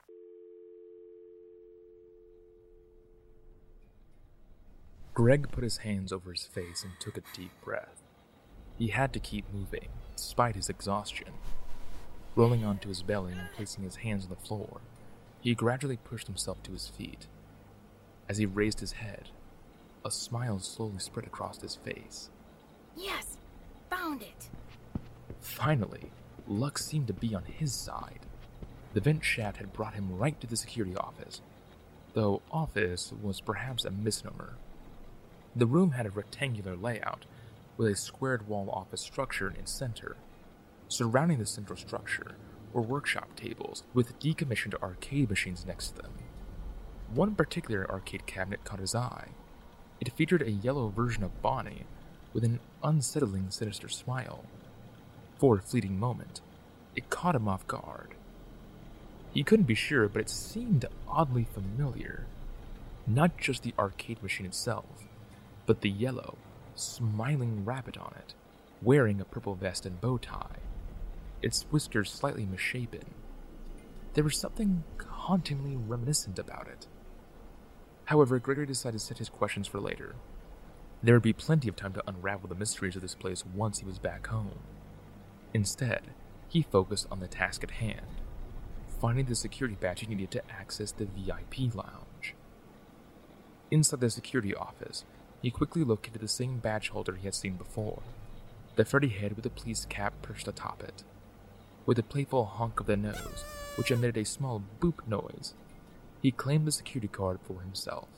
D: Greg put his hands over his face and took a deep breath. He had to keep moving, despite his exhaustion. Rolling onto his belly and placing his hands on the floor, he gradually pushed himself to his feet. As he raised his head, a smile slowly spread across his face.
J: Yes, found it.
D: Finally, luck seemed to be on his side. The vent shaft had brought him right to the security office, though office was perhaps a misnomer. The room had a rectangular layout, with a squared wall office structure in its center. Surrounding the central structure were workshop tables with decommissioned arcade machines next to them. One particular arcade cabinet caught his eye. It featured a yellow version of Bonnie with an unsettling, sinister smile. For a fleeting moment, it caught him off guard. He couldn't be sure, but it seemed oddly familiar. Not just the arcade machine itself, but the yellow, smiling rabbit on it, wearing a purple vest and bow tie, its whiskers slightly misshapen. There was something hauntingly reminiscent about it. However, Gregory decided to set his questions for later. There would be plenty of time to unravel the mysteries of this place once he was back home. Instead, he focused on the task at hand, finding the security badge he needed to access the V I P lounge. Inside the security office, he quickly located the same badge holder he had seen before, the Freddy head with a police cap perched atop it. With a playful honk of the nose, which emitted a small boop noise, he claimed the security card for himself.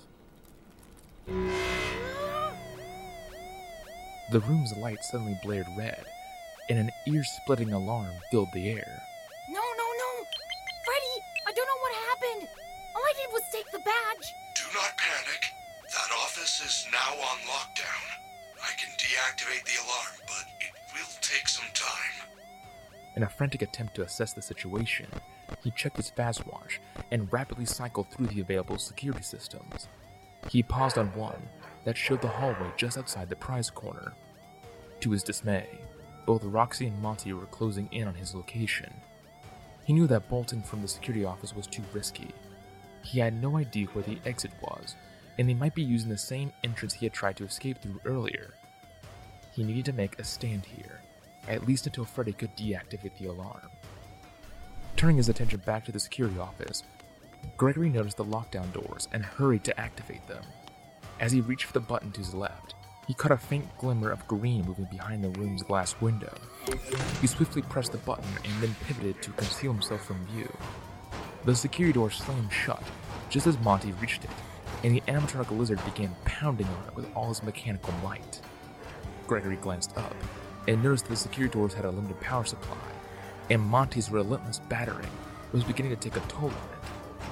D: The room's light suddenly blared red, and an ear-splitting alarm filled the air.
J: No, no, no! Freddy, I don't know what happened! All I did was take the badge!
F: Do not panic. That office is now on lockdown. I can deactivate the alarm, but it will take some time.
D: In a frantic attempt to assess the situation, he checked his fast-watch and rapidly cycled through the available security systems. He paused on one that showed the hallway just outside the prize corner. To his dismay, both Roxy and Monty were closing in on his location. He knew that bolting from the security office was too risky. He had no idea where the exit was, and they might be using the same entrance he had tried to escape through earlier. He needed to make a stand here, at least until Freddy could deactivate the alarm. Turning his attention back to the security office, Gregory noticed the lockdown doors and hurried to activate them. As he reached for the button to his left, he caught a faint glimmer of green moving behind the room's glass window. He swiftly pressed the button and then pivoted to conceal himself from view. The security door slammed shut just as Monty reached it, and the animatronic lizard began pounding on it with all his mechanical might. Gregory glanced up and noticed that the security doors had a limited power supply, and Monty's relentless battering was beginning to take a toll on it.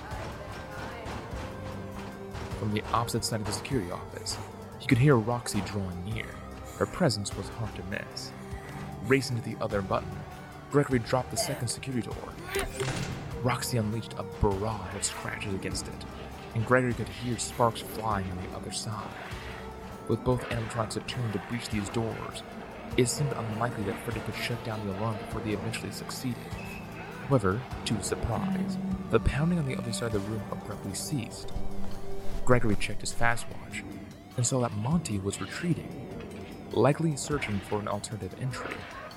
D: From the opposite side of the security office, he could hear Roxy drawing near. Her presence was hard to miss. Racing to the other button, Gregory dropped the second security door. Roxy unleashed a barrage of scratches against it, and Gregory could hear sparks flying on the other side. With both animatronics attuned to breach these doors, it seemed unlikely that Freddy could shut down the alarm before they eventually succeeded. However, to his surprise, the pounding on the other side of the room abruptly ceased. Gregory checked his fast-watch and saw that Monty was retreating, likely searching for an alternative entry.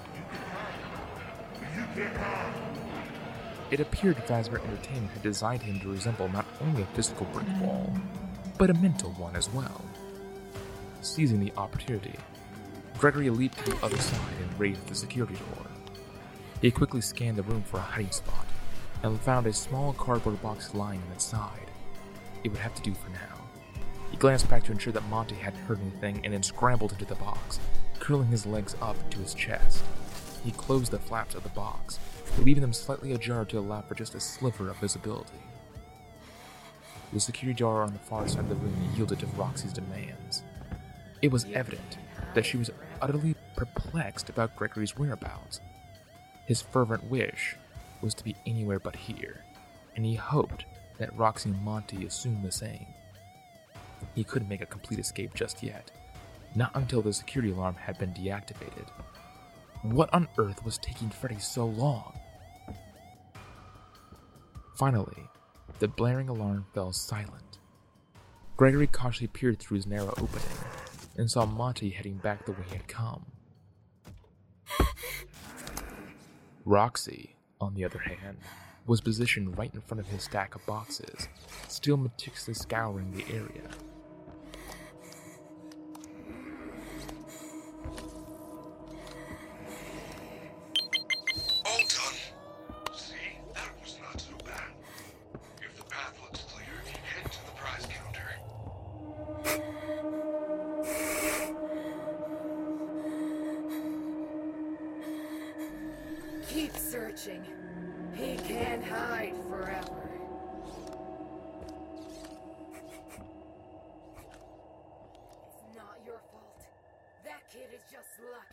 D: It appeared Fazbear Entertainment had designed him to resemble not only a physical brick wall, but a mental one as well. Seizing the opportunity, Gregory leaped to the other side and raised the security door. He quickly scanned the room for a hiding spot and found a small cardboard box lying on its side. It would have to do for now. He glanced back to ensure that Monty hadn't heard anything and then scrambled into the box, curling his legs up to his chest. He closed the flaps of the box, leaving them slightly ajar to allow for just a sliver of visibility. The security door on the far side of the room yielded to Roxy's demands. It was evident that she was utterly perplexed about Gregory's whereabouts. His fervent wish was to be anywhere but here, and he hoped that Roxy and Monty assumed the same. He couldn't make a complete escape just yet, not until the security alarm had been deactivated. What on earth was taking Freddy so long? Finally, the blaring alarm fell silent. Gregory cautiously peered through his narrow opening and saw Monty heading back the way he had come. Roxy, on the other hand, was positioned right in front of his stack of boxes, still meticulously scouring the area.
F: All done. See, that was not so bad. If the path looks clear, head to the prize counter.
M: Keep searching. He can't hide forever. It's not your fault. That kid is just lucky.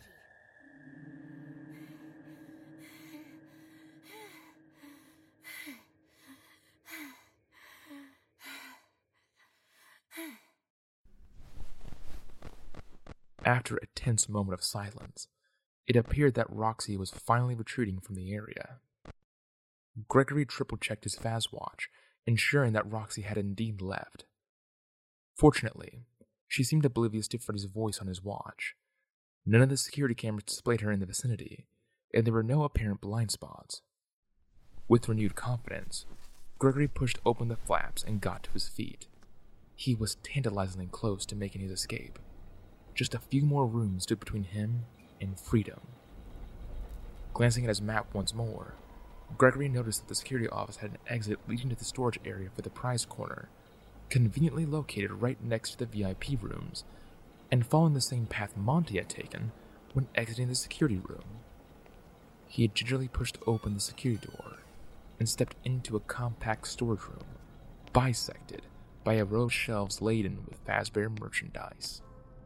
D: After a tense moment of silence, it appeared that Roxy was finally retreating from the area. Gregory triple-checked his Fazwatch, ensuring that Roxy had indeed left. Fortunately, she seemed oblivious to Freddy's voice on his watch. None of the security cameras displayed her in the vicinity, and there were no apparent blind spots. With renewed confidence, Gregory pushed open the flaps and got to his feet. He was tantalizingly close to making his escape. Just a few more rooms stood between him and freedom. Glancing at his map once more, Gregory noticed that the security office had an exit leading to the storage area for the prize corner, conveniently located right next to the V I P rooms, and following the same path Monty had taken when exiting the security room. He had gingerly pushed open the security door and stepped into a compact storage room, bisected by a row of shelves laden with Fazbear merchandise.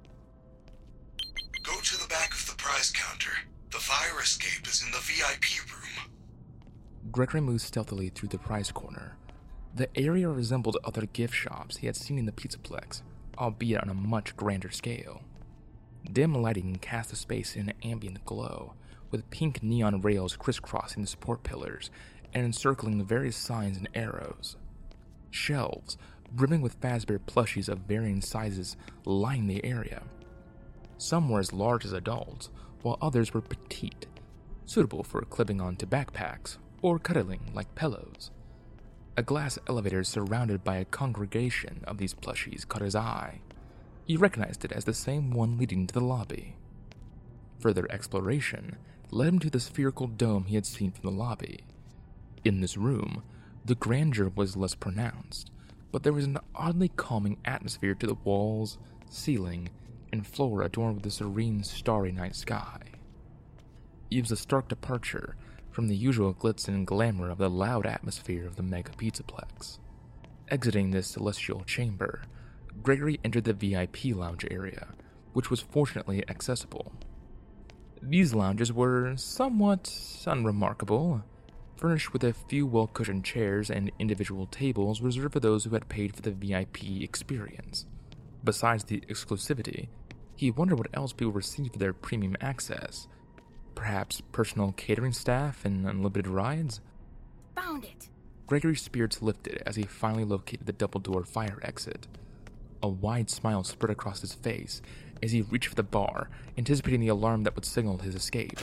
F: Go to the back of the prize counter. The fire escape is in the V I P room.
D: Gregory moved stealthily through the prize corner. The area resembled other gift shops he had seen in the Pizzaplex, albeit on a much grander scale. Dim lighting cast the space in an ambient glow, with pink neon rails crisscrossing the support pillars and encircling the various signs and arrows. Shelves, brimming with Fazbear plushies of varying sizes, lined the area. Some were as large as adults, while others were petite, suitable for clipping onto backpacks or cuddling like pillows. A glass elevator surrounded by a congregation of these plushies caught his eye. He recognized it as the same one leading to the lobby. Further exploration led him to the spherical dome he had seen from the lobby. In this room, the grandeur was less pronounced, but there was an oddly calming atmosphere to the walls, ceiling, and floor adorned with a serene, starry night sky. It was a stark departure from the usual glitz and glamour of the loud atmosphere of the Mega Pizzaplex. Exiting this celestial chamber, Gregory entered the V I P lounge area, which was fortunately accessible. These lounges were somewhat unremarkable, furnished with a few well-cushioned chairs and individual tables reserved for those who had paid for the V I P experience. Besides the exclusivity, he wondered what else people received for their premium access. Perhaps personal catering staff and unlimited rides?
J: Found it!
D: Gregory's spirits lifted as he finally located the double-door fire exit. A wide smile spread across his face as he reached for the bar, anticipating the alarm that would signal his escape.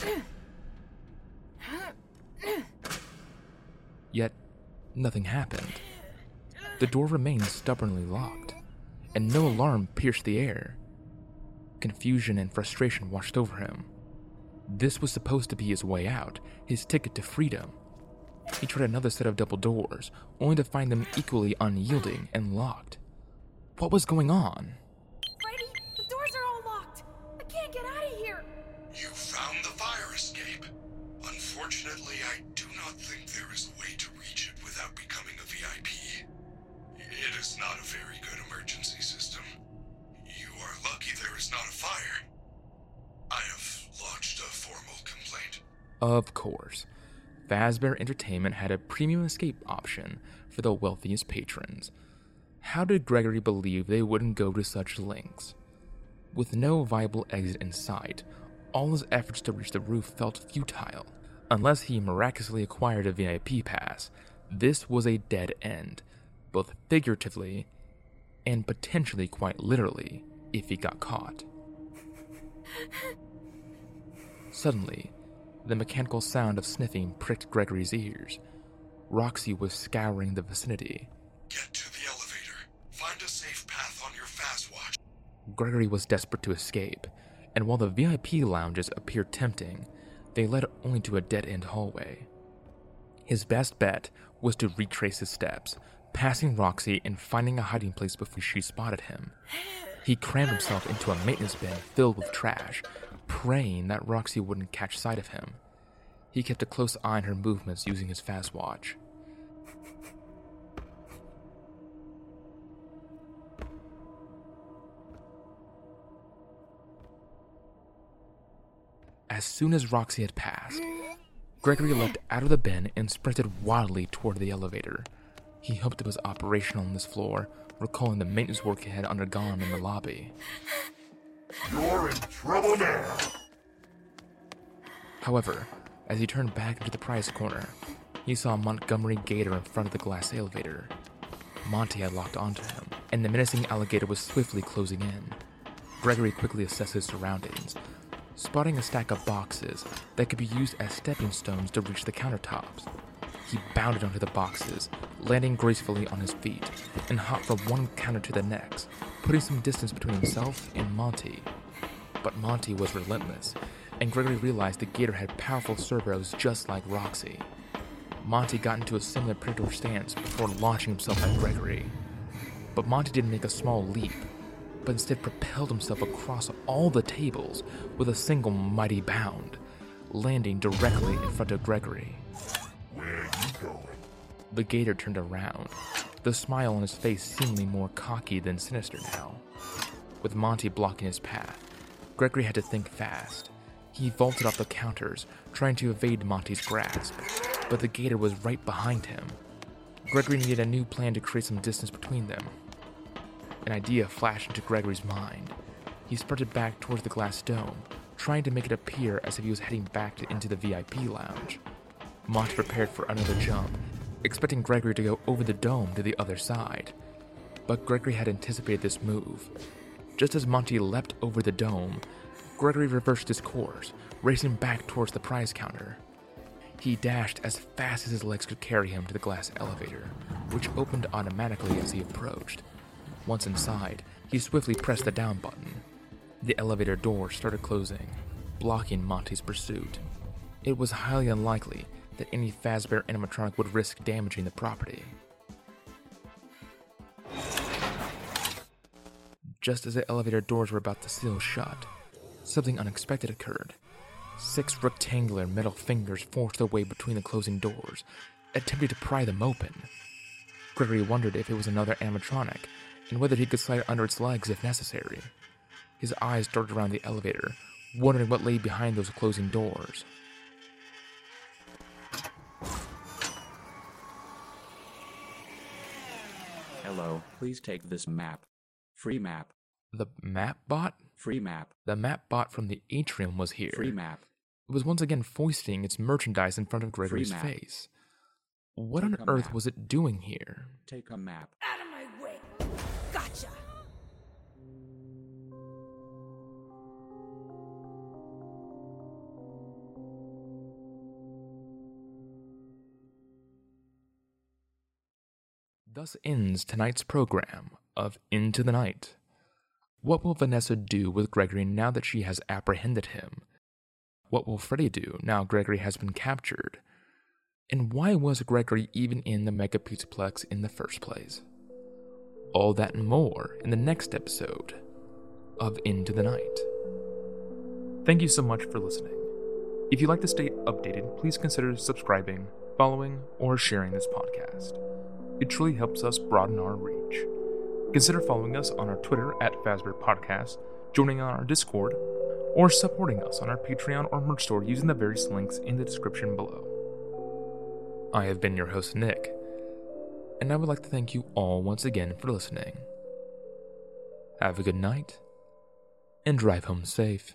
D: Yet, nothing happened. The door remained stubbornly locked, and no alarm pierced the air. Confusion and frustration washed over him. This was supposed to be his way out, his ticket to freedom. He tried another set of double doors, only to find them equally unyielding and locked. What was going on?
J: Freddy, the doors are all locked. I can't get out of here.
F: You found the fire escape. Unfortunately, I do not think there is a way to reach it without becoming a V I P. It is not a very good emergency system. You are lucky there is not a fire. I have lodged a formal complaint.
D: Of course. Fazbear Entertainment had a premium escape option for the wealthiest patrons. How did Gregory believe they wouldn't go to such lengths? With no viable exit in sight, all his efforts to reach the roof felt futile. Unless he miraculously acquired a V I P pass, this was a dead end, both figuratively and potentially quite literally if he got caught. Suddenly, the mechanical sound of sniffing pricked Gregory's ears. Roxy was scouring the vicinity.
F: Get to the elevator. Find a safe path on your fast watch.
D: Gregory was desperate to escape, and while the V I P lounges appeared tempting, they led only to a dead-end hallway. His best bet was to retrace his steps, passing Roxy and finding a hiding place before she spotted him. He crammed himself into a maintenance bin filled with trash, praying that Roxy wouldn't catch sight of him. He kept a close eye on her movements using his fast watch. As soon as Roxy had passed, Gregory leapt out of the bin and sprinted wildly toward the elevator. He hoped it was operational on this floor, recalling the maintenance work he had undergone in the lobby.
F: You're in trouble now.
D: However, as he turned back into the prize corner, he saw Montgomery Gator in front of the glass elevator. Monty had locked onto him, and the menacing alligator was swiftly closing in. Gregory quickly assessed his surroundings, spotting a stack of boxes that could be used as stepping stones to reach the countertops. He bounded onto the boxes, landing gracefully on his feet, and hopped from one counter to the next, putting some distance between himself and Monty. But Monty was relentless, and Gregory realized the gator had powerful servos just like Roxy. Monty got into a similar predator stance before launching himself at Gregory. But Monty didn't make a small leap, but instead propelled himself across all the tables with a single mighty bound, landing directly in front of Gregory.
F: Where are you going?
D: The gator turned around, the smile on his face seemingly more cocky than sinister now. With Monty blocking his path, Gregory had to think fast. He vaulted off the counters, trying to evade Monty's grasp, but the gator was right behind him. Gregory needed a new plan to create some distance between them. An idea flashed into Gregory's mind. He sprinted back towards the glass dome, trying to make it appear as if he was heading back to, into the V I P lounge. Monty prepared for another jump, expecting Gregory to go over the dome to the other side. But Gregory had anticipated this move. Just as Monty leapt over the dome, Gregory reversed his course, racing back towards the prize counter. He dashed as fast as his legs could carry him to the glass elevator, which opened automatically as he approached. Once inside, he swiftly pressed the down button. The elevator door started closing, blocking Monty's pursuit. It was highly unlikely that any Fazbear animatronic would risk damaging the property. Just as the elevator doors were about to seal shut, something unexpected occurred. Six rectangular metal fingers forced their way between the closing doors, attempting to pry them open. Gregory wondered if it was another animatronic, and whether he could slide under its legs if necessary. His eyes darted around the elevator, wondering what lay behind those closing doors.
G: Hello, please take this map. Free map.
D: The map bot?
G: Free map.
D: The map bot from the atrium was here.
G: Free map.
D: It was once again foisting its merchandise in front of Gregory's face. What
G: Take
D: on
G: a
D: earth
G: map.
D: was it doing here?
G: Take a map.
M: Out of my way! Gotcha!
D: Thus ends tonight's program of Into the Night. What will Vanessa do with Gregory now that she has apprehended him? What will Freddy do now Gregory has been captured? And why was Gregory even in the Mega Pizzaplex in the first place? All that and more in the next episode of Into the Night. Thank you so much for listening. If you'd like to stay updated, please consider subscribing, following, or sharing this podcast. It truly helps us broaden our reach. Consider following us on our Twitter at Fazbear Podcast, joining on our Discord, or supporting us on our Patreon or merch store using the various links in the description below. I have been your host, Nick, and I would like to thank you all once again for listening. Have a good night, and drive home safe.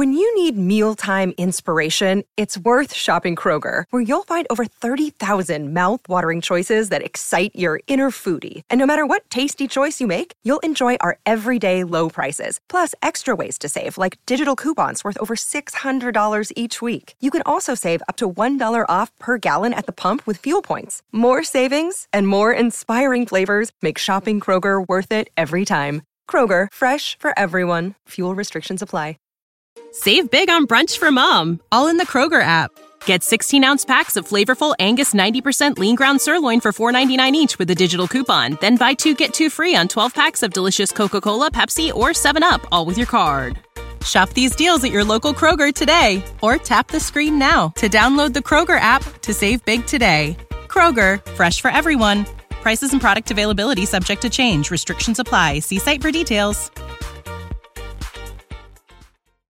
B: When you need mealtime inspiration, it's worth shopping Kroger, where you'll find over thirty thousand mouth-watering choices that excite your inner foodie. And no matter what tasty choice you make, you'll enjoy our everyday low prices, plus extra ways to save, like digital coupons worth over six hundred dollars each week. You can also save up to one dollar off per gallon at the pump with fuel points. More savings and more inspiring flavors make shopping Kroger worth it every time. Kroger, fresh for everyone. Fuel restrictions apply.
K: Save big on brunch for mom, all in the Kroger app. Get sixteen-ounce packs of flavorful Angus ninety percent lean ground sirloin for four ninety-nine each with a digital coupon. Then buy two, get two free on twelve packs of delicious Coca-Cola, Pepsi, or seven up, all with your card. Shop these deals at your local Kroger today, or tap the screen now to download the Kroger app to save big today. Kroger, fresh for everyone. Prices and product availability subject to change. Restrictions apply. See site for details.